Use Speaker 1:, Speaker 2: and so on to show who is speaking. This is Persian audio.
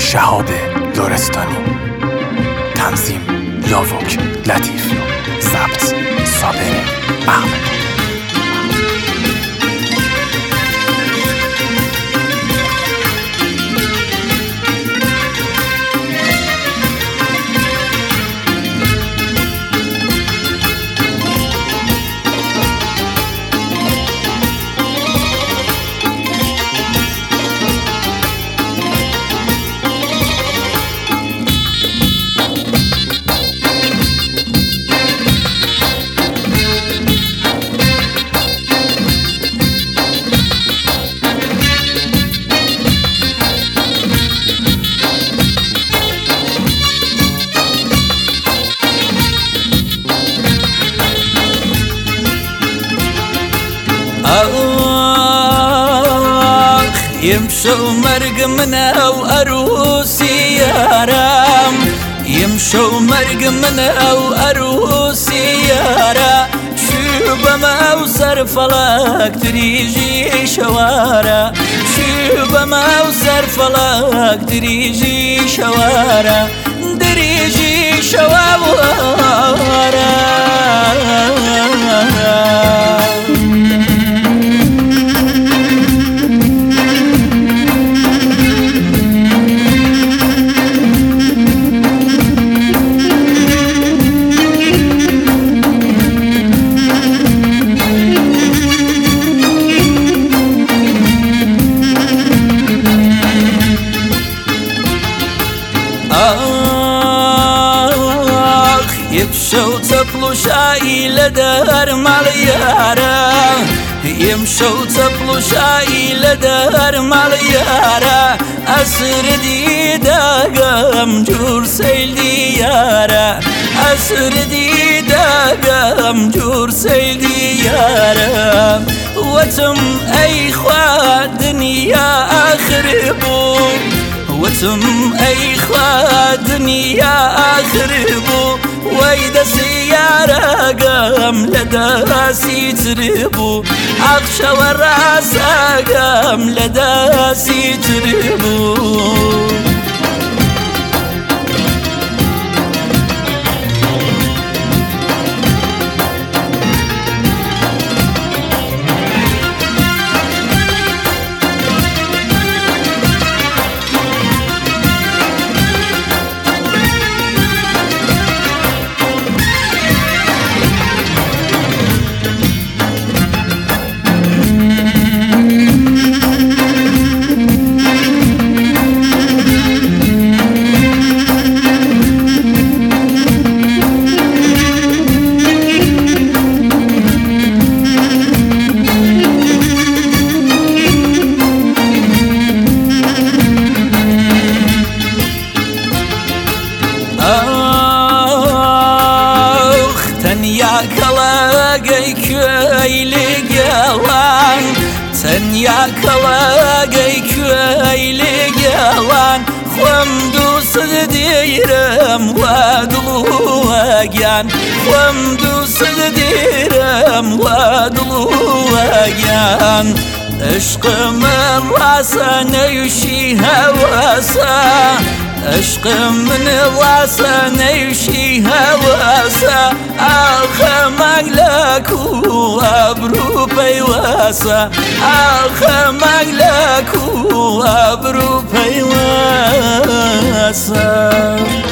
Speaker 1: شهاب لرستانی. تنظیم لاوک لطیف. ضبط صابر احمد.
Speaker 2: يمشوا مرق منا وأروسي يارام، يمشوا مرق منا وأروسي يارا، شوبما وسر فلاك تريجي شوارا، شوبما وسر فلاك تريجي شوارا، دريجي شوارا. يمشوا تبلو شاي لدار ماليارا، يمشوا تبلو شاي لدار ماليارا، أسردي داقم جور سيل ديارا، أسردي داقم جور سيل ديارا، وتم أي خوا دنيا أخربو، وتم أي خوا دنيا أخربو، ويدا سيارة قام لداسي تربو، عقشة والراسة قام لداسي تربو. تنيا كلاقي كويلي قوان، تنيا كلاقي كويلي قوان، خمدو صديرم وادلو واقيان، خمدو صديرم وادلو واقيان، عشق من راسا نيشي هواسا، عشق من راسا نيشي هواسا، آخمك لك وابرو بيواسا، آخمك لك وابرو بيواسا.